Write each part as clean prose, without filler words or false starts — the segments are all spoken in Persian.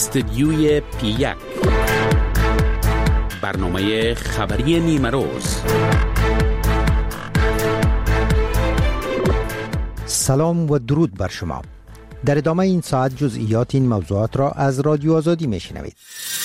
استدیوی پی1 برنامه خبری نیمه روز. سلام و درود بر شما. در ادامه این ساعت جزئیات این موضوعات را از رادیو آزادی میشنوید.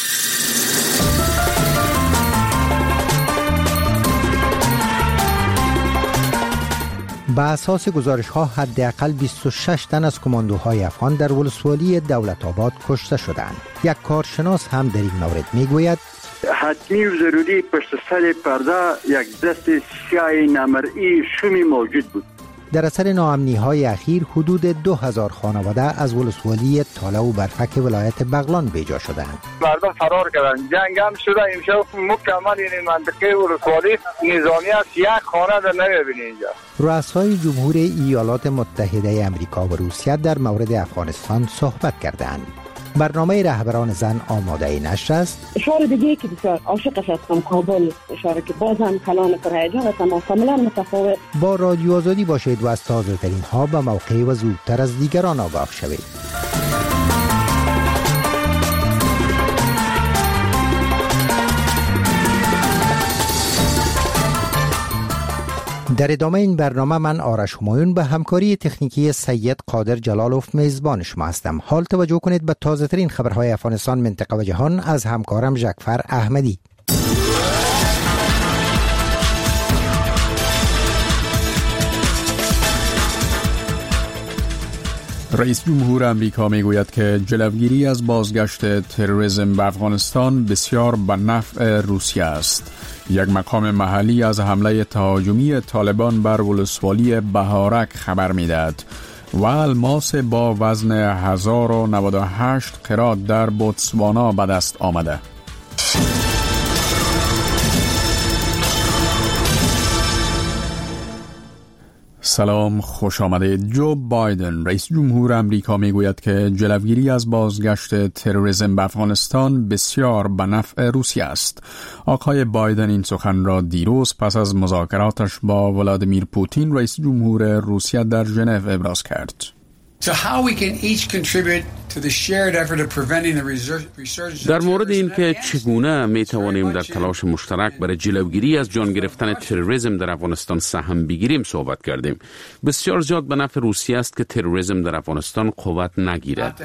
به اساس گزارش ها حداقل 26 تن از کماندوهای افغان در ولسوالی دولت آباد کشته شدند. یک کارشناس هم در این مورد میگوید حتمی و ضروری پشت سر پرده یک دست سیاه نامرئی شومی موجود بود. در اثر ناامنی های اخیر حدود 2000 خانواده از ولسوالی تاله و برفک ولایت بغلان بیجا شدند. مردم فرار کردند، جنگ هم شده. امشب مکمل این منطقه ولسوالی نظامی است، یک خانه در نمی‌بینی اینجا. رؤسای جمهور ایالات متحده آمریکا و روسیه در مورد افغانستان صحبت کردند. برنامه رهبران زن آماده نشر است. اشاره دیگه که بسیار عاشقش هستم کابل، اشاره که باز هم کلان پرهیجان است اما کاملا متفاوت. با رادیو آزادی باشید و از تازه ترین ها به موقع و زودتر از دیگران آگاه شوید. در ادامه این برنامه من آرش همایون به همکاری تکنیکی سید قادر جلالوف میزبان شما هستم. حال توجه کنید به تازه ترین خبرهای افغانستان، منطقه و جهان از همکارم ژکفر احمدی. رئیس جمهور آمریکا میگوید که جلوگیری از بازگشت تروریسم به افغانستان بسیار به نفع روسیه است. یک مقام محلی از حمله تهاجمی طالبان بر ولسوالی بهارک خبر می‌دهد و الماس با وزن 1098 قرات در بوتسوانا به دست آمده. سلام، خوش آمدید. جو بایدن رئیس جمهور آمریکا میگوید که جلوگیری از بازگشت تروریسم به افغانستان بسیار به نفع روسیه است. آقای بایدن این سخن را دیروز پس از مذاکراتش با ولادیمیر پوتین رئیس جمهور روسیه در ژنو ابراز کرد. در مورد اینکه چگونه می توانیم در تلاش مشترک برای جلوگیری از جان گرفتن تروریسم در افغانستان سهم بگیریم صحبت کردیم. بسیار زیاد به نفع روسیه است که تروریسم در افغانستان قوت نگیرد.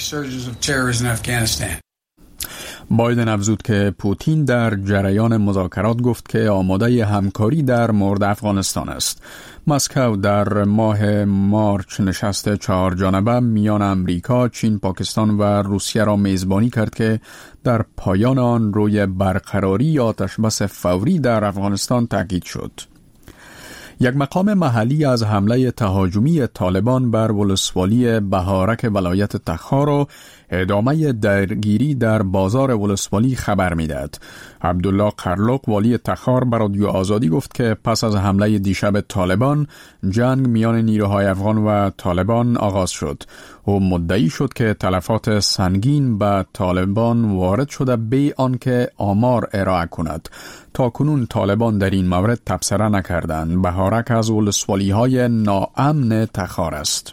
بایدن افزود که پوتین در جریان مذاکرات گفت که آماده همکاری در مورد افغانستان است. مسکو در ماه مارچ نشست 4 جانبه میان آمریکا، چین، پاکستان و روسیه را میزبانی کرد که در پایان آن روی برقراری آتش بس فوری در افغانستان تاکید شد. یک مقام محلی از حمله تهاجمی طالبان بر ولسوالی بهارک ولایت تخار و ادامه درگیری در بازار ولسوالی خبر می‌دهد. عبدالله قرلق والی تخار به رادیو آزادی گفت که پس از حمله دیشب طالبان جنگ میان نیروهای افغان و طالبان آغاز شد. او مدعی شد که تلفات سنگین به طالبان وارد شده بی آنکه آمار ارائه کند. تاکنون طالبان در این مورد تبصره نکردند. بهارک از ولسوالی‌های ناامن تخار است.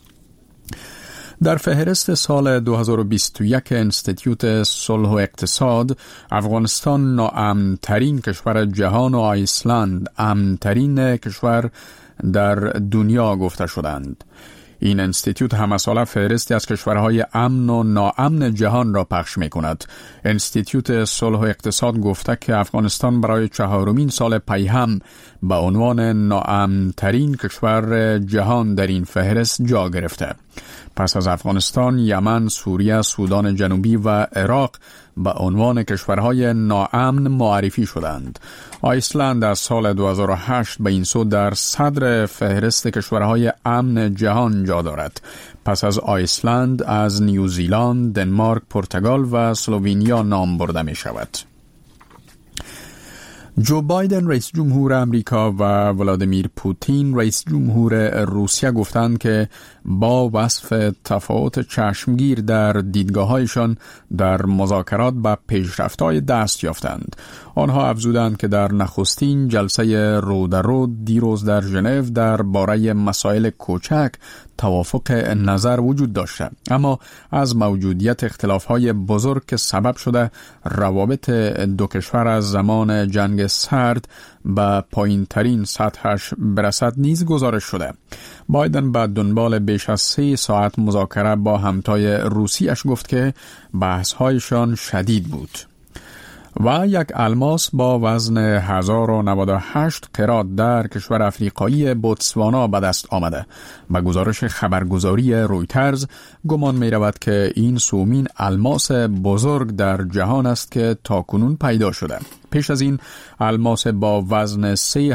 در فهرست سال 2021 انستیتوت صلح و اقتصاد، افغانستان ناامن‌ترین کشور جهان و آیسلند امن‌ترین کشور در دنیا گفته شدند. این انستیتوت همه ساله فهرستی از کشورهای امن و ناامن جهان را پخش می کند. انستیتوت صلح و اقتصاد گفته که افغانستان برای 4مین سال پی هم به عنوان ناامن‌ترین کشور جهان در این فهرست جا گرفته. پس از افغانستان، یمن، سوریه، سودان جنوبی و عراق به عنوان کشورهای ناامن معرفی شدند. آیسلند از سال 2008 به این سو در صدر فهرست کشورهای امن جهان جا دارد. پس از آیسلند از نیوزیلند، دنمارک، پرتغال و اسلوونیا نام برده می شود. جو بایدن رئیس جمهور امریکا و ولادیمیر پوتین رئیس جمهور روسیه گفتند که با وصف تفاوت چشمگیر در دیدگاه‌هایشان در مذاکرات به پیشرفت‌های دست یافتند. آنها افزودند که در نخستین جلسه رو در رو دیروز در ژنو درباره مسائل کوچک توافق نظر وجود داشته، اما از موجودیت اختلاف‌های بزرگ که سبب شده روابط دو کشور از زمان جنگ سرد به پایین‌ترین سطحش برسد نیز گزارش شده. بایدن بعد دنبال بیش از 3 ساعت مذاکره با همتای روسیش گفت که بحث‌هایشان شدید بود. و یک الماس با وزن 1098 قرات در کشور افریقایی بوتسوانا به دست آمده. به گزارش خبرگزاری رویترز گمان می رود که این سومین الماس بزرگ در جهان است که تاکنون پیدا شده. پیش از این الماس با وزن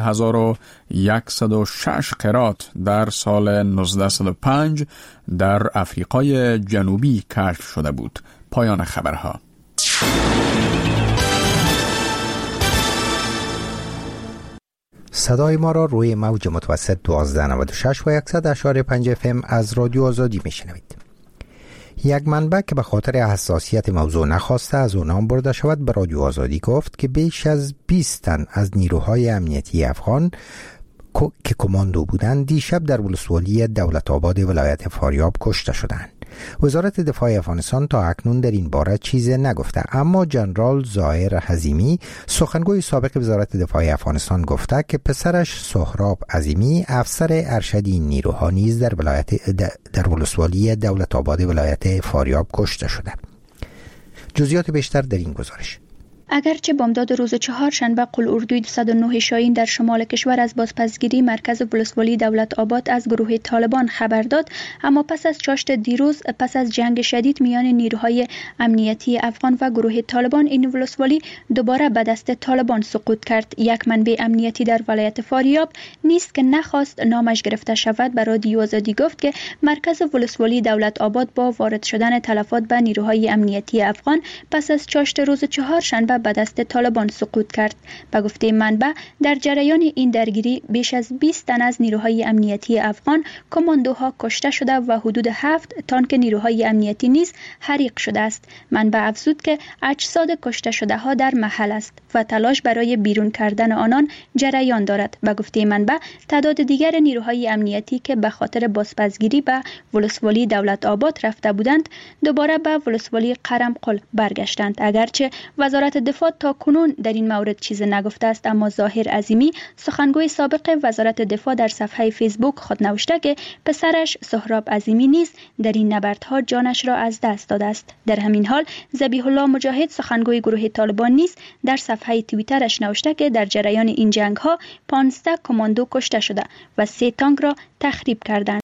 3106 قرات در سال 1905 در افریقای جنوبی کشف شده بود. پایان خبرها. صدای ما را روی موج متوسط 1296 و 100.5 FM از رادیو آزادی میشنوید. یک منبع که به خاطر حساسیت موضوع نخواسته از او نام برده شود به رادیو آزادی گفت که بیش از 20 تن از نیروهای امنیتی افغان که کماندو بودند دیشب در ولسوالی دولت آباد ولایت فاریاب کشته شدند. وزارت دفاع افغانستان تا اکنون در این باره چیزی نگفته، اما جنرال ظاهر حزیمی سخنگوی سابق وزارت دفاع افغانستان گفته که پسرش سهراب عظیمی افسر ارشد این نیروها نیز در ولسوالی دولت آباد ولایت فاریاب کشته شده. جزئیات بیشتر در این گزارش. اگرچه بامداد روز چهارشنبه قلعه‌اردوی 209 شاهین در شمال کشور از بازپسگیری مرکز ولسوالی دولت آباد از گروه طالبان خبر داد، اما پس از چاشت دیروز پس از جنگ شدید میان نیروهای امنیتی افغان و گروه طالبان این ولسوالی دوباره به دست طالبان سقوط کرد. یک منبع امنیتی در ولایت فاریاب نیست که نخواست نامش گرفته شود به رادیو آزادی گفت که مرکز ولسوالی دولت آباد با وارد شدن تلفات به نیروهای امنیتی افغان پس از چاشت روز چهارشنبه به دست طالبان سقوط کرد. به گفته منبع در جریان این درگیری بیش از 20 تن از نیروهای امنیتی افغان کماندوها کشته شده و حدود 7 تانک نیروهای امنیتی نیز حریق شده است. منبع افزود که اجساد کشته شده ها در محل است و تلاش برای بیرون کردن آنان جریان دارد. به گفته منبع تعداد دیگر نیروهای امنیتی که به خاطر بازپسگیری به ولسوالی دولت آباد رفته بودند دوباره به ولسوالی قرم قل برگشتند. اگرچه وزارت دفاع تا کنون در این مورد چیز نگفته است، اما ظاهر عظیمی سخنگوی سابق وزارت دفاع در صفحه فیسبوک خود نوشته که پسرش سهراب عظیمی نیز در این نبردها جانش را از دست داده است. در همین حال ذبیح الله مجاهد سخنگوی گروه طالبان نیز در صفحه توییترش نوشته که در جریان این جنگ ها 15 کماندو کشته شده و 3 تانک را تخریب کردند.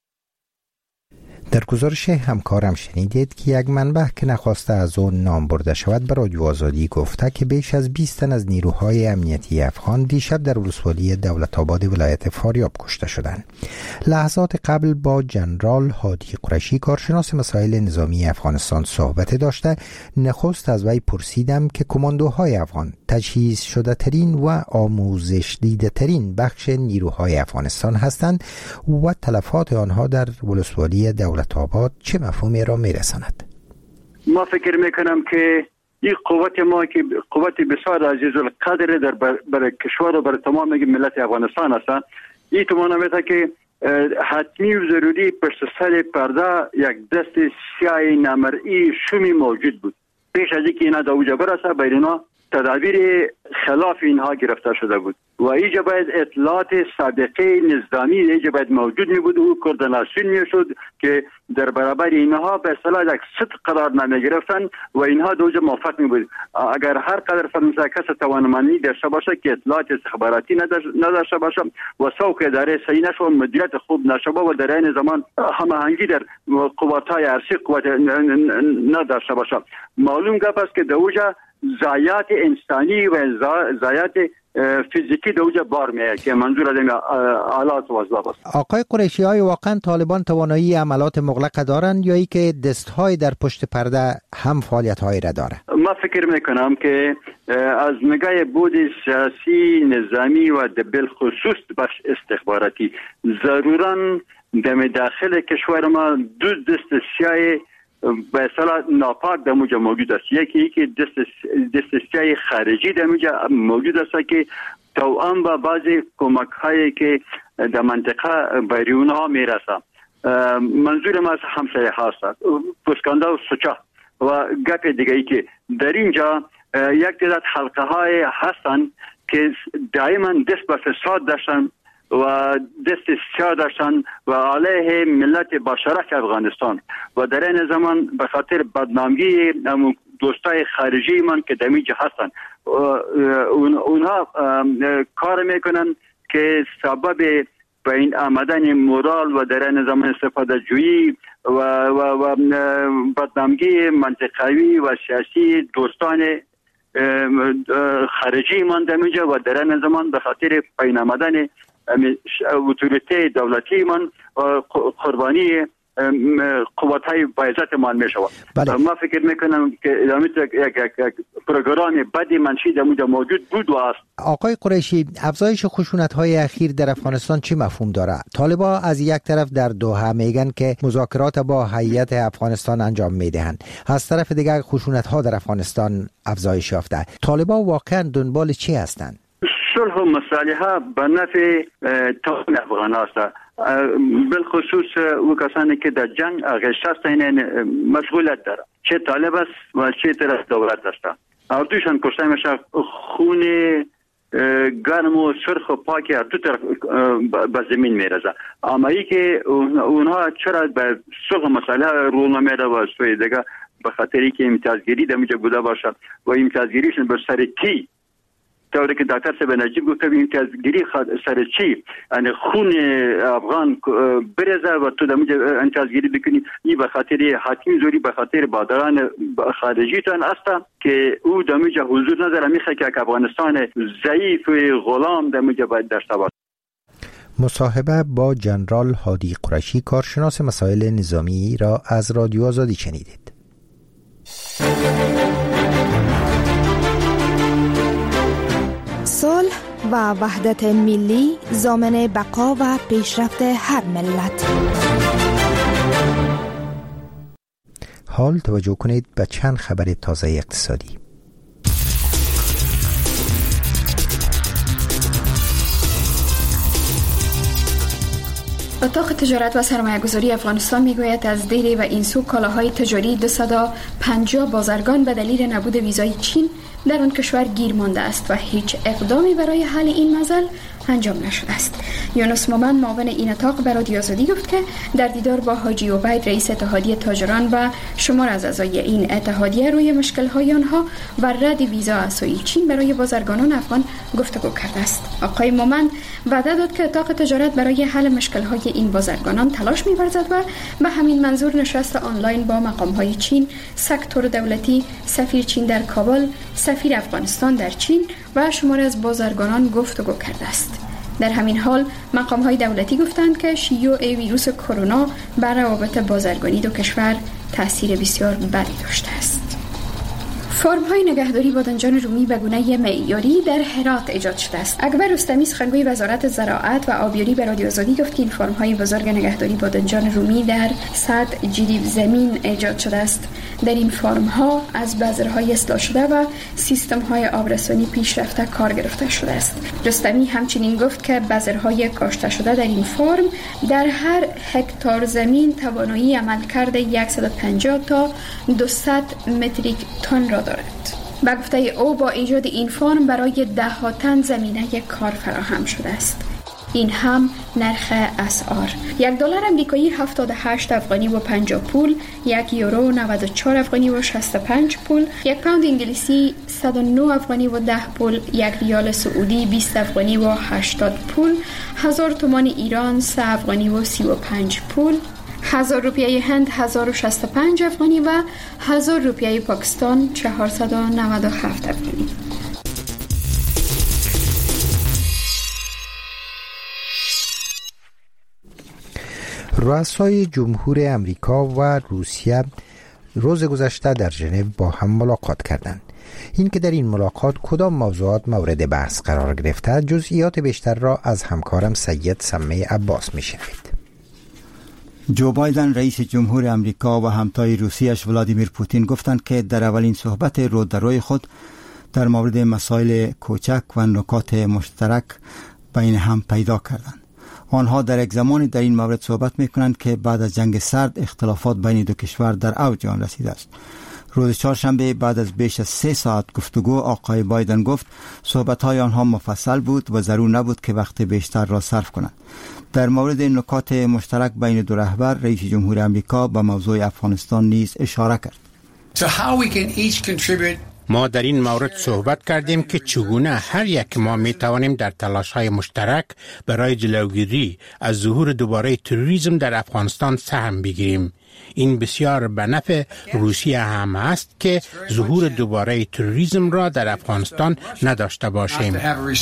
در گزارش همکارم شنیدید که یک منبع که نخواسته از اون نام برده شود به رادیو آزادی گفته که بیش از 20 تن از نیروهای امنیتی افغان دیشب در ولسوالی دولت آباد ولایت فاریاب کشته شدند. لحظات قبل با جنرال هادی قریشی کارشناس مسائل نظامی افغانستان صحبت داشته، نخست از وی پرسیدم که کماندوهای افغان تجهیز شده ترین و آموزش دیده ترین بخش نیروهای افغانستان هستند و تلفات آنها در ولسوالی دولت آباد چه مفهومی را میرساند؟ ما فکر میکنم که این قوت ما که قوت بسیار عزیز القدر در برای کشور و برای تمام ملت افغانستان است. این تو معنی که حتمی و ضروری پشت سر پرده یک دست سیاه نامرئی شومی موجود بود. پیش از اینکه اینا در اوجا برسه بین اینا تدابیر خلاف اینها گرفته شده بود و اینجا باید اطلاعات سابقه نظامی اینجا باید موجود می بود و کوردیناسیون می شد که در برابر اینها به اصطلاح یک صدق قرار نمی گرفتن و اینها دوجه موافق می بود. اگر هر قدر فرمزه کس توانمندی داشته باشه که اطلاعات استخباراتی نداشته باشه و سوق اداره صحیح نشه و مدیریت خوب نشه و در این زمان هماهنگی در قوت‌های ارضی قوت نداشته باشه، معلوم گپ است که دوجه ضایعات انسانی و ضایعات فیزیکی دوجه بار میه که منظور از آلات وزلاب است. آقای قریشی، های واقعا طالبان توانایی عملات مغلقه دارند یا ای که دستهای در پشت پرده هم فعالیت های را داره؟ ما فکر میکنم که از نگاه بود سیاسی نظامی و بالخصوص بخش استخباراتی ضروراً در داخل کشور ما دو دست سیاه به اصطلاح ناپاک در موجه موجود است. یکی که دست سیاه خارجی در موجه موجود است که توأم با بعضی کمک هایی که در منطقه بیرون ها میرسه. منظور ما از همسایه هاست پسکانده و سوچا و گپ دیگه ای که در اینجا یک تعداد حلقه های هستن که دائما دست به فساد داشتن و دست سیاه داشتن و علیه ملت باشرف افغانستان و در این زمان به خاطر بدنامی دوستای خارجی من که دمیج هستن اونها کار میکنن که سبب به این آمدن مورال و در این زمان استفاده جویی و بدنامی منطقوی و سیاسی دوستان خارجی من دمیج و در این زمان به خاطر پایین آمدن اتوریته دولتی من قربانی قوت‌های بایزت من میشود. ما فکر میکنم که یک پروگرام بدی منشی در موجود بود و است. آقای قریشی، افزایش خشونت‌های اخیر در افغانستان چی مفهوم داره؟ طالبان از یک طرف در دوحه میگن که مذاکرات با هیئت افغانستان انجام میدهند، از طرف دیگر خشونت‌ها در افغانستان افزایش یافته. طالبان واقعا دنبال چی هستند؟ صلح و مصالحه به نفع تمام افغان است، بالخصوص او کسانی که در جنگ غشتستین مشغولیت داره، چه طالب است و چه طرف دولت است. اردوشان کشته میشه، خون گرم و سرخ و پاکی از دو طرف به زمین میرزه. اما ای که اونها چرا به صلح و مصالحه رو نمیره و سوی دیگه به خاطری که امتیازگیری در میجه بوده باشه و امتیازگیریشون به سر کی طوری که دکتر صاحب نجیب گفته امتیازگیری سر چی؟ یعنی خون افغان برزه و تو دمیج امتیازگیری بکنی. این به خاطر حتمی زوری به خاطر بادران خارجی تان است که او دمیج حضور نداره. میخواه که افغانستان ضعیف و غلام دمیج باید داشته باشه. مصاحبه با جنرال هادی قریشی، کارشناس مسائل نظامی را از رادیو آزادی شنیدید. صلح و وحدت ملی ضامن بقا و پیشرفت هر ملت. حال توجه کنید به چند خبر تازه اقتصادی. اتاق تجارت و سرمایه‌گذاری افغانستان میگوید از دیر و این سو کالاهای تجاری 250 بازرگان به دلیل نبود ویزای چین در آن کشور گیر مانده است و هیچ اقدامی برای حل این مسئله انجام نشده است. یونس مومن معاون این اتاق به رادیو آزادی گفت که در دیدار با حاجی عبید رئیس اتحادیه تاجران و شمار از اعضای این اتحادیه روی مشکل‌های آنها و رد ویزا از چین برای بازرگانان افغان گفتگو کرده است. آقای مومن وعده داد که اتاق تجارت برای حل مشکل‌های این بازرگانان تلاش می‌ورزد و به همین منظور نشست آنلاین با مقام‌های چین، سکتور دولتی، سفیر چین در کابل، سفیر افغانستان در چین و شمار از بازرگانان گفتگو کرده است. در همین حال مقام‌های دولتی گفتند که شیوع ویروس کرونا بر روابط بازرگانی دو کشور تأثیر بسیار بدی داشته است. فرم‌های نگهداری بادنجان رومی به گونه معیاری در هرات ایجاد شده است. اکبر رستمی سخنگوی وزارت زراعت و آبیاری به رادیو آزادی گفت که این فرم‌های بزرگ نگهداری بادنجان رومی در 100 جریب زمین ایجاد شده است. در این فرم‌ها از بذرهای اصلاح شده و سیستم‌های آبرسانی پیشرفته کار گرفته شده است. رستمی همچنین گفت که بذرهای کاشته شده در این فرم در هر هکتار زمین توانایی عملکرد 150 تا 200 متریک تن را دارد. به گفته او با ایجاد این فرم برای 10 تن زمینه کار فراهم شده است. این هم نرخ اسعار: $1 امریکایی 78 افغانی و 50 پول، €1 94 افغانی و 65 پول، £1 انگلیسی 109 افغانی و 10 پول، $1 سعودی 20 افغانی و 80 پول، 1000 تومان ایران 3 افغانی و 35 پول، 1000 روپیه هند 1065 افغانی و 1000 روپیه پاکستان 497 افغانی. رؤسای جمهور امریکا و روسیه روز گذشته در ژنو با هم ملاقات کردند. این که در این ملاقات کدام موضوعات مورد بحث قرار گرفته، جزئیات بیشتر را از همکارم سید سمه عباس میشنوید. جو بایدن رئیس جمهور امریکا و همتای روسیه‌اش ولادیمیر پوتین گفتند که در اولین صحبت رو در روی خود در مورد مسائل کوچک و نکات مشترک بین هم پیدا کردند. آنها در یک زمانی در این مورد صحبت می‌کنند که بعد از جنگ سرد اختلافات بین دو کشور در اوج آن رسیده است. روز چهارشنبه بعد از بیش از 3 ساعت گفتگو آقای بایدن گفت صحبت‌های آنها مفصل بود و ضرور نبود که وقت بیشتر را صرف کنند. در مورد نکات مشترک بین دو رهبر، رئیس جمهور امریکا به موضوع افغانستان نیز اشاره کرد. ما در این مورد صحبت کردیم که چگونه هر یک ما می توانیم در تلاش‌های مشترک برای جلوگیری از ظهور دوباره تروریسم در افغانستان سهم بگیریم. این بسیار به نفع روسیه هم است که ظهور دوباره تروریسم را در افغانستان نداشته باشیم.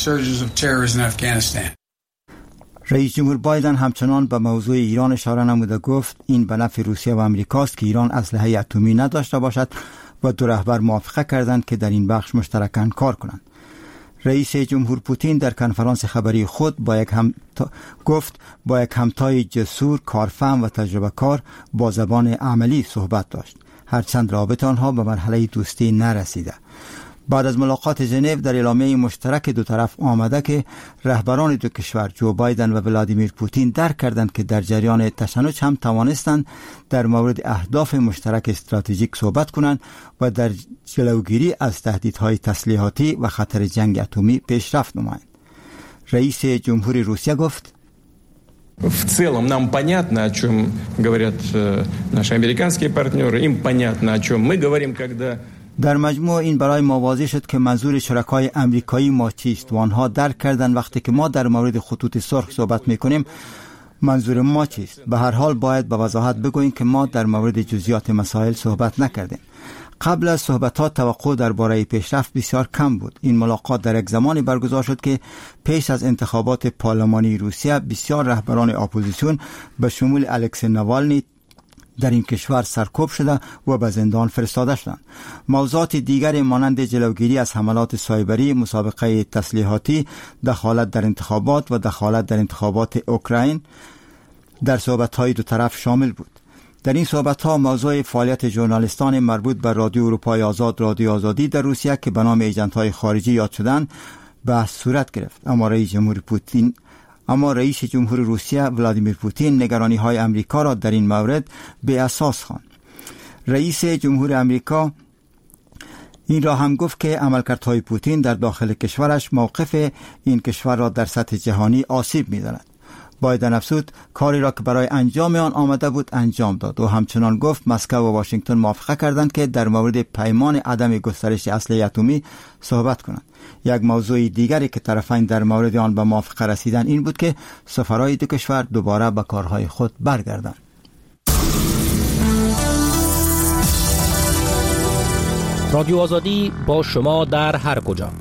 رئیس جمهور بایدن همچنان به موضوع ایران اشاره نموده گفت این به نفع روسیه و امریکاست که ایران اسلحه اتمی نداشته باشد و دو رهبر موافقه کردند که در این بخش مشترکاً کار کنند. رئیس جمهور پوتین در کنفرانس خبری خود گفت با یک همتای جسور، کارفهم و تجربه کار با زبان عملی صحبت داشت، هرچند رابطه آنها به مرحله دوستی نرسیده. بعد از ملاقات ژنو در اعلامیه مشترک دو طرف آمده که رهبران دو کشور جو بایدن و ولادیمیر پوتین درک کردند که در جریان تشنج هم توانستند در مورد اهداف مشترک استراتژیک صحبت کنند و در جلوگیری از تهدیدهای تسلیحاتی و خطر جنگ اتمی پیشرفت نمایند. رئیس جمهوری روسیه گفت В целом нам понятно, о чем говорят наши американские партнеры, им понятно, о чем мы говорим, когда در مجموع این برای ما واضح شد که منظور شرکای امریکایی ما چیست و آنها درک کردن وقتی که ما در مورد خطوط سرخ صحبت میکنیم منظور ما چیست. به هر حال باید به وضاحت بگوییم که ما در مورد جزئیات مسائل صحبت نکردیم. قبل از صحبتات توقع درباره پیشرفت بسیار کم بود. این ملاقات در یک زمانی برگزار شد که پیش از انتخابات پارلمانی روسیه بسیار رهبران اپوزیسیون به شمول الکسی ناوالنی در این کشور سرکوب شده و به زندان فرستاده شدند. موضوعات دیگری مانند جلوگیری از حملات سایبری، مسابقه تسلیحاتی، دخالت در انتخابات و دخالت در انتخابات اوکراین در صحبت‌های دو طرف شامل بود. در این صحبت‌ها موضوع فعالیت ژورنالیستان مربوط به رادیو اروپای آزاد، رادیو آزادی در روسیه که به نام ایجنت‌های خارجی یاد شدند بحث صورت گرفت. اما رئیس جمهور روسیه ولادیمیر پوتین نگرانی‌های امریکا را در این مورد به اساس خواند. رئیس جمهور امریکا این را هم گفت که عملکردهای پوتین در داخل کشورش موقف این کشور را در سطح جهانی آسیب می‌زند. بایدن افزود کاری را که برای انجام آن آمده بود انجام داد و همچنان گفت مسکو و واشنگتن موافقه کردند که در مورد پیمان عدم گسترش اسلحه اتمی صحبت کنند. یک موضوع دیگری که طرفین در مورد آن به موافقه رسیدن این بود که سفرهای دو کشور دوباره به کارهای خود برگردند. رادیو آزادی با شما در هر کجا.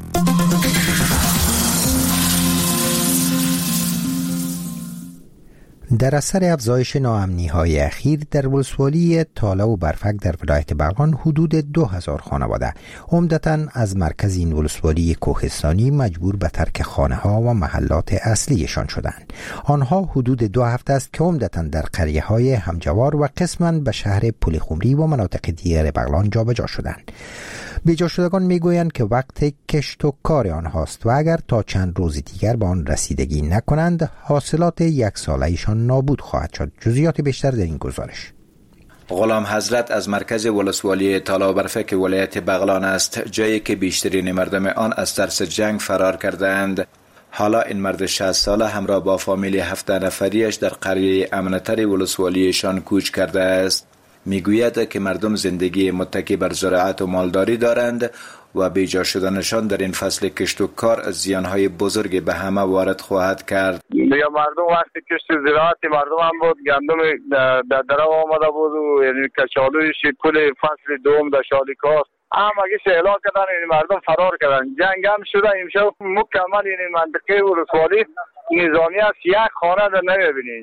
در اثر افزایش ناامنی‌های اخیر در ولسوالی تاله و برفک در ولایت بغلان حدود 2000 خانواده عمدتاً از مرکز این ولسوالی کوهستانی مجبور به ترک خانه‌ها و محلات اصلیشان شدند. آنها حدود 2 هفته است که عمدتاً در قریه‌های همجوار و قسماً به شهر پلخمری و مناطق دیگر بغلان جابجا شدند. بیجا شدگان میگویند که وقت کشت و کار آنهاست و اگر تا چند روز دیگر به آن رسیدگی نکنند حاصلات 1 ساله‌شان نابود خواهد شد. جزئیات بیشتر در این گزارش. غلام حضرت از مرکز ولسوالی تاله و برفک ولایت بغلان است، جایی که بیشترین مردم آن از ترس جنگ فرار کردند. حالا این مرد 60 ساله همراه با فامیل 7 نفریش در قریه امن‌تر ولسوالیشان کوچ کرده است. میگوید که مردم زندگی متکی بر زراعت و مالداری دارند و بیجا شدنشان در این فصل کشت و کار از زیانهای بزرگی به همه وارد خواهد کرد. یا مردم وقتی کشت زراعت مردم هم بود، گندم در درو آمده بود و یعنی کچالویش کل فصل دوم در شالیکاست همگیش اعلان کردن، این مردم فرار کردن. جنگ هم شده امشب مکمل این منطقه ولسوالی نظامی است، 1 خانه در نمیبینی اینجا.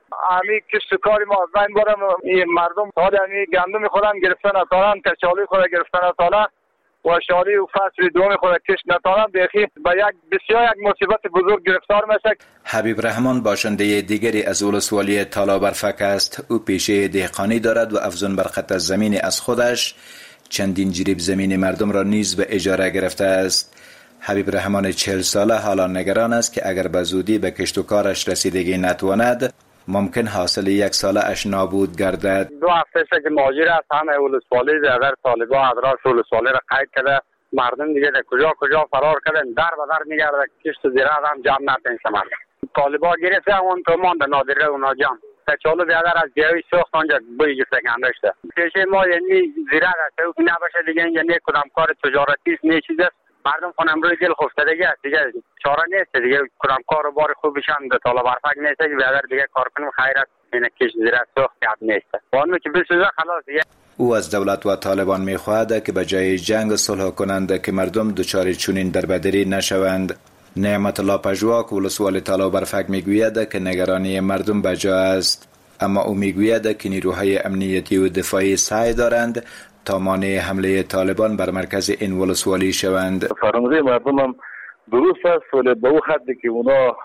امی کشتکاری ما از بین برم. این مردم حال امی گندم خودم گرفتن اتارن، کچالی خود گرفتن اتارن و شالی و فصل دوم خود کش نتارن. بخی به بسیار یک مصیبت بزرگ گرفتار میشه. حبیب رحمان باشنده دیگری از ولسوالی تالابرفک است. او پیشه دهقانی دارد و افزون بر قطع زمین از خودش چندین جریب زمین مردم را نیز به اجاره گرفته است. حبیب رحمان 40 ساله حالا نگران است که اگر به زودی به کشت و کارش رسیدگی نتواند ممکن حاصل 1 ساله اش نابود گردد. 2 هفته است که مهاجر است. همه ولسوالی در طالبان ادراک ولسوالی را قید کرده. مردم دیگه کجا فرار کردن، در به در میگرده. کشت و زراعت هم جمع نتونسته مردم. طالبان گرفته اون تو ماند نادره و ناجان. کچالو بیادر از جایی سوخت آنجا بوی گفتگان داشته. پیشه ما یعنی زراعت است. او نباشه دیگه یعنی کدام کار تجارتی است، نه چیز است. مردم خونم روی دل خفتگی است دیگه. چاره نیست دیگه. کدام کار بار خوبشان به طالبرفک نیست که بیادر دیگه کار کنیم خیر است. این کش زراعت سوخت یاد نیست. وانو که بسوزه خلاص دیگه. او از دولت و طالبان می‌خواهد که به جای جنگ صلح کنند که مردم دچار چنین دربدری نشوند. نعمت الله پژواک ولسوالی تالابرفک میگوید که نگرانی مردم بجا است، اما او میگوید که نیروهای امنیتی و دفاعی سعی دارند تا مانع حمله طالبان بر مرکز این ولسوالی شوند. فرمانده مردم هم درست است ولی به او حدی که اونا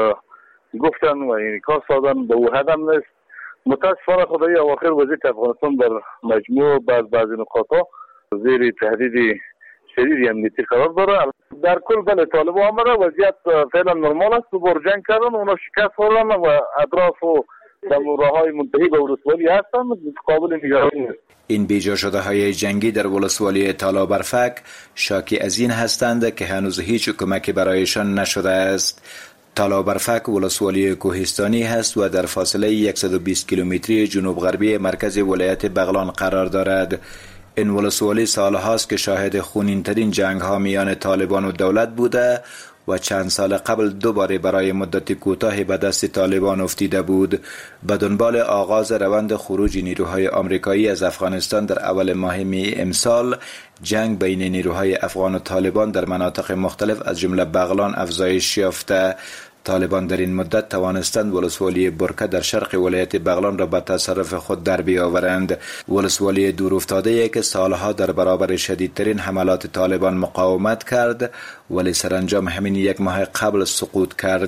گفتن و انعکاس دادن به او حد هم نیست. متاسفانه خدای اواخر وضعیت افغانستان در مجموع بعضی نقاطها زیر تهدید شدید امنیتی قرار داره. در کل بله طالبان آمده وضعیت فعلا نرمال است. دوباره جنگ کردن، اونا شکست خوردن و اطراف و راههای منتهی به ولسوالی هستند. قابل نگرانی نیست. این بیجا شده های جنگی در ولسوالی تالابرفک شاکی از این هستند که هنوز هیچ کمکی برایشان نشده است. تالابرفک ولسوالی کوهستانی هست و در فاصله 120 کیلومتری جنوب غربی مرکز ولایت بغلان قرار دارد. این ولسوالی سالهاست که شاهد خونین‌ترین جنگ‌ها میان طالبان و دولت بوده و چند سال قبل 2 بار برای مدت کوتاهی به دست طالبان افتیده بود. به دنبال آغاز روند خروج نیروهای آمریکایی از افغانستان در اول ماه می امسال، جنگ بین نیروهای افغان و طالبان در مناطق مختلف از جمله بغلان افزایش یافته. طالبان در این مدت توانستند ولسوالی برکه در شرق ولایت بغلان را به تصرف خود در بیاورند. ولسوالی دورافتاده که سالها در برابر شدیدترین حملات طالبان مقاومت کرد ولی سرانجام همین 1 ماه قبل سقوط کرد.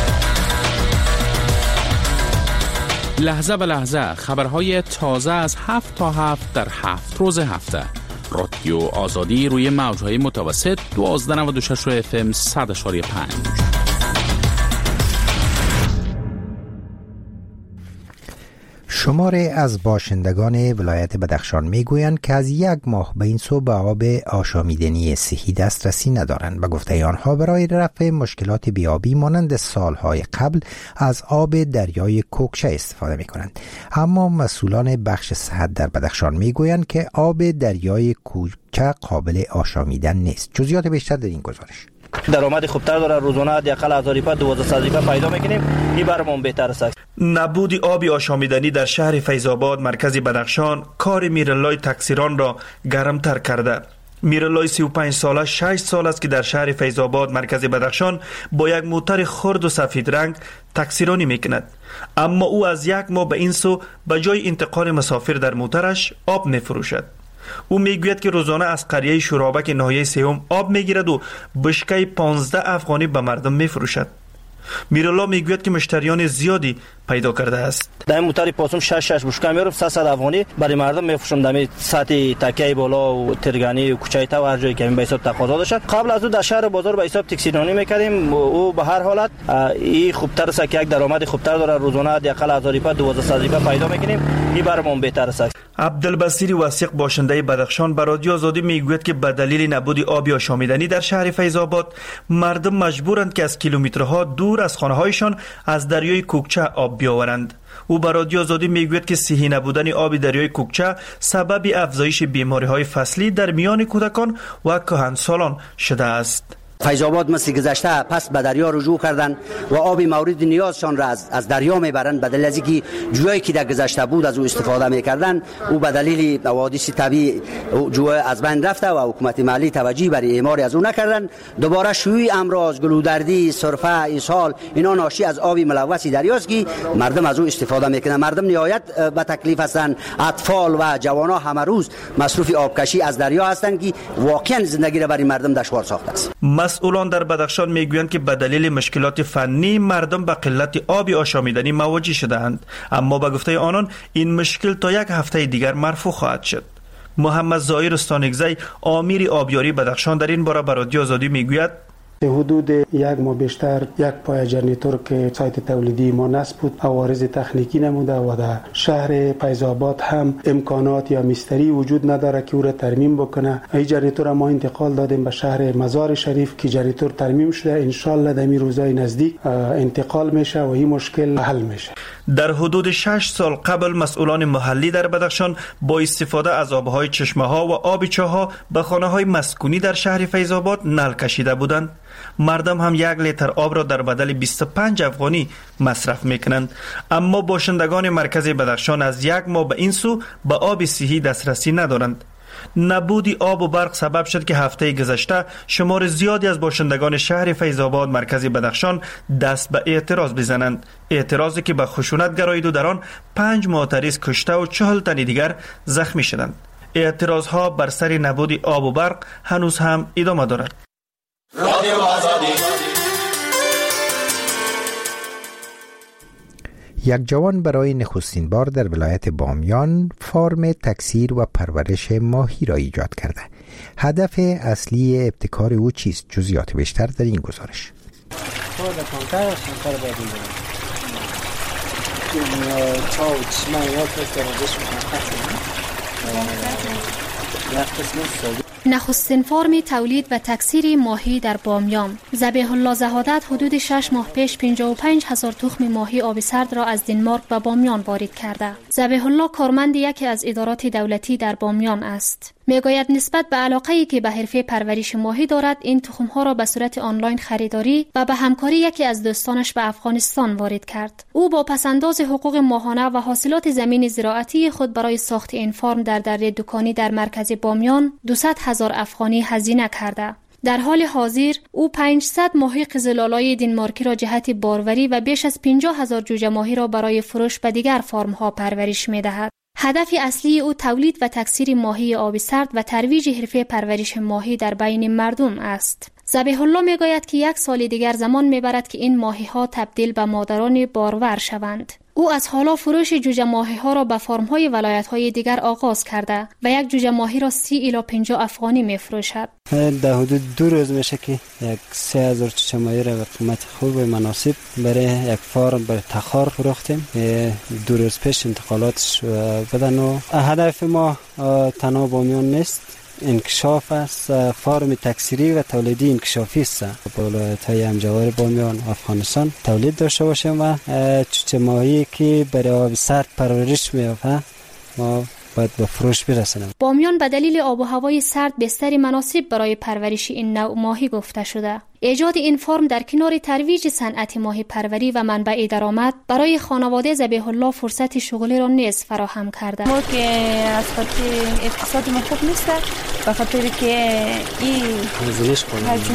لحظه به لحظه خبرهای تازه از 7 تا 7 در 7 روز هفته. رادیو آزادی روی موجهای متوسط 1296 FM 100.5. شماری از باشندگان ولایت بدخشان میگویند که از 1 ماه به این سو به آب آشامیدنی صحی دسترسی ندارند. به گفته آنها برای رفع مشکلات بیابی مانند سالهای قبل از آب دریای کوکچه استفاده می کنند. اما مسئولان بخش صحت در بدخشان میگویند که آب دریای کوکچه قابل آشامیدن نیست. جزئیات بیشتر در این گزارش. درآمد خوبتر داره، روزانه حداقل 1000 روپیه 1200 روپیه پیدا میکنیم. این برامون بهتر است. نبود آب آشامیدنی در شهر فیض‌آباد مرکز بدخشان کار میرالای تکثیران را گرمتر کرده. میرالای 35 ساله 6 سال است که در شهر فیض‌آباد مرکز بدخشان با یک موتر خرد و سفید رنگ تکثیرانی میکند. اما او از 1 ماه به این سو به جای انتقال مسافر در موترش آب میفروشد. او میگوید که روزانه از قریه شورابک ناحیه سیوم آب میگیرد و بشکه 15 افغانی به مردم میفروشد. میرالا میگوید که مشتریان زیادی پیدا کرده است. در موتر پاسم 6 بشکه میارم 300 افغانی برای مردم میفروشم. در سطح تکیه بالا و ترگانی و کوچه تا و هر جایی که به حساب تقاضا داشت. قبل از او در شهر بازار به حساب تکسیرانی میکردیم. او به هر حالت این خوبتر است که یک درآمد خوبتر داره. روزانه حداقل 1000 روپیه 1200 روپیه پیدا میکنیم. این برامون بهتر است. عبدالبصیر وثیق باشنده بدخشان به رادیو آزادی میگوید که به دلیل نبود آب آشامیدنی در شهر فیض‌آباد مردم مجبورند که از کیلومترها دور از خانه‌هایشان از دریای کوکچه آب بیاورند. او به رادیو آزادی میگوید که صحی نبودن آب دریای کوکچه سبب افزایش بیماری‌های فصلی در میان کودکان و کهنسالان شده است. فیض‌آباد مثل گذشته پس به دریا رجوع کردن و آب مورد نیازشان را از دریا میبرند، به دلیل از اینکه جویی که در گذشته بود از او استفاده میکردن او به دلیل حوادث طبیعی جوی از بین رفته و حکومت محلی توجهی برای اعمار از او نکردن. دوباره شیوع امراض، گلودردی، سرفه، اسهال اینا ناشی از آب ملوث دریاست که مردم از او استفاده میکنن. مردم نهایت به تکلیف هستند، اطفال و جوانان همه روز مصروف آبکشی از دریا هستند که واقعا زندگی را برای مردم دشوار ساخته است. مسئولان در بدخشان میگویند که به دلیل مشکلات فنی مردم به قلت آب آشامیدنی مواجه شده‌اند، اما به گفته آنان این مشکل تا یک هفته دیگر مرفوع خواهد شد. محمد ظاهر استانگزی آمیر آبیاری بدخشان در این باره به رادیو آزادی میگوید حدود یک ماه بیشتر یک پای جنریتور که سایت تولیدی ما نصب بود عوارض تکنیکی نموده و در شهر فیض‌آباد هم امکانات یا مستری وجود نداره که او را ترمیم بکنه. این جنریتور ما انتقال دادیم به شهر مزار شریف که جنریتور ترمیم شده، انشالله در این روزهای نزدیک انتقال میشه و این مشکل حل میشه. در حدود 6 سال قبل مسئولان محلی در بدخشان با استفاده از آبهای چشمه ها و آب چاها به خانه های مسکونی در شهر فیض‌آباد نل کشیده بودند. مردم هم 1 لیتر آب را در بدل 25 افغانی مصرف میکنند، اما باشندگان مرکز بدخشان از 1 ماه به این سو به آب صحی دسترسی ندارند. نبودی آب و برق سبب شد که هفته گذشته شمار زیادی از باشندگان شهر فیض‌آباد مرکز بدخشان دست به اعتراض بزنند، اعتراضی که به خشونت گرایید و در آن 5 معترض کشته و 40 تن دیگر زخمی شدند. اعتراض ها بر سر نبودی آب و برق هنوز هم ادامه دارد. یک جوان برای نخستین بار در ولایت بامیان فارم تکثیر و پرورش ماهی را ایجاد کرده. هدف اصلی ابتکار او چیست؟ جزئیات بیشتر در این گزارش. نخستین فرم تولید و تکثیر ماهی در بامیان. ذبیح الله زهادت حدود 6 ماه پیش 55,000 تخم ماهی آب سرد را از دنمارک به بامیان وارد کرده. ذبیح الله کارمند یکی از ادارات دولتی در بامیان است. میگوید نسبت به علاقه‌ای که به حرفه پرورش ماهی دارد، این تخم‌ها را به صورت آنلاین خریداری و به همکاری یکی از دوستانش به افغانستان وارد کرد. او با پسنداز حقوق ماهانه و حاصلات زمین زراعتی خود برای ساخت این فرم در دره دکانی در مرکز بامیان 200,000 افغانی هزینه کرده. در حال حاضر او 500 ماهی قزل‌آلای دنمارکی را جهت باروری و بیش از 50,000 جوجه ماهی را برای فروش به دیگر فرم‌ها پرورش می‌دهد. هدف اصلی او تولید و تکثیر ماهی آب سرد و ترویج حرفه پرورش ماهی در بین مردم است. ذبیح الله میگوید که 1 سال دیگر زمان میبرد که این ماهی ها تبدیل به مادران بارور شوند. او از حالا فروش جوجه ماهی ها را به فرم های ولایت های دیگر آغاز کرده و یک جوجه ماهی را 30 الی 50 افغانی میفروشد. در حدود 2 روز میشه که 3,000 جوجه ماهی را به قیمت خوب و مناسب برای یک فرم برای تخار فروختیم. 2 روز پیش انتقالاتش بدن و هدف ما تنها بامیان نیست، انکشاف است. فرم تکثیری و تولیدی انکشافی است. ولایت‌های همجوار بامیان و افغانستان تولید داشته باشیم و چوچه ماهی که برای آب سرد پرورش می‌یابد ما باید به فروش برسونیم. بامیان به دلیل آب و هوای سرد بستری مناسب برای پرورش این نوع ماهی گفته شده. ایجاد این فرم در کنار ترویج صنعت ماهی پروری و منبع درآمد برای خانواده ذبیح الله فرصت شغلی را نیز فراهم کرده. ما که از خاطر اقتصاد ما خوب نیست، به خاطر که این هزینه‌اش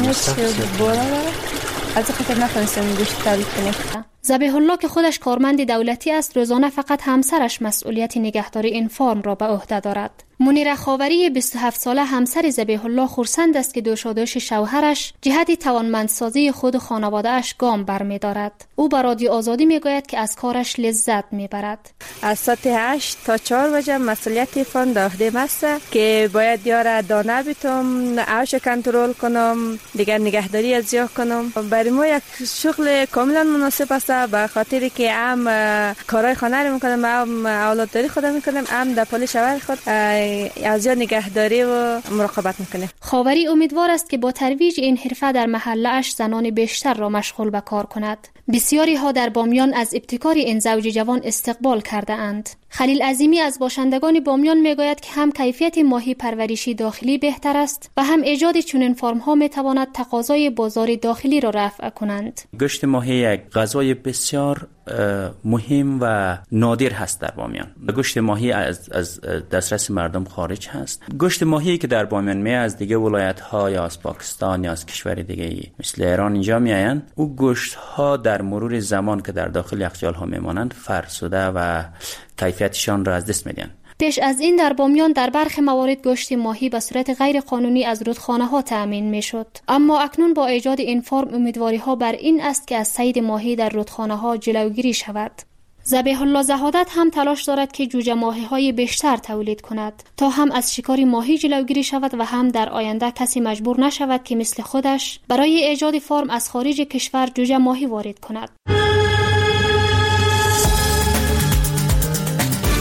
بالا داره، از خاطر نتونستیم گوشت تولید کنیم. ذبیح الله که خودش کارمند دولتی است، روزانه فقط همسرش مسئولیت نگهداری این فرم را به عهده دارد. منیره خاوری 27 ساله همسر ذبیح الله خرسند است که دوشادوش شوهرش جهت توانمندسازی خود و خانواده‌اش گام برمی‌دارد. او به رادیو آزادی میگوید که از کارش لذت میبرد. از ساعت 8 تا 4 بجه مسئولیت فرم در عهده است که باید یاره دانه بیتم، آش کنترل کنم، دیگر نگهداری از جا کنم. برای ما یک شغل کاملا مناسب است، به خاطر که هم کارهای خانه رو میکنم، هم اولادداری خودم میکنم، هم در پال شوهر خود از یا نگهداری و مراقبت میکنه. خاوری امیدوار است که با ترویج این حرفه در محله اش زنان بیشتر را مشغول به کار کند. بسیاری ها در بامیان از ابتکار این زوج جوان استقبال کرده اند. خلیل عظیمی از باشندگان بامیان میگوید که هم کیفیت ماهی پروریشی داخلی بهتر است و هم ایجاد چنین فرم ها میتواند تقاضای بازار داخلی را رفع کنند. گوشت ماهی یک غذای بسیار مهم و نادر هست در بامیان. گوشت ماهی از دسترس مردم خارج هست. گوشت ماهی که در بامیان می از دیگه ولایت ها یا از پاکستان یا از کشور دیگه مثل ایران اینجا می آیند. او گوشت ها در مرور زمان که در داخل یخچال ها میمانند فرسوده و کیفیتشان را از دست میدن. پیش از این در بامیان در برخی موارد گوشت ماهی به صورت غیر قانونی از رودخانه ها تأمین میشد، اما اکنون با ایجاد این فرم امیدواری ها بر این است که از صید ماهی در رودخانه ها جلوگیری شود. ذبیح الله زهادت هم تلاش دارد که جوجه ماهی های بیشتر تولید کند تا هم از شکار ماهی جلوگیری شود و هم در آینده کسی مجبور نشود که مثل خودش برای ایجاد فرم از خارج کشور جوجه ماهی وارد کند.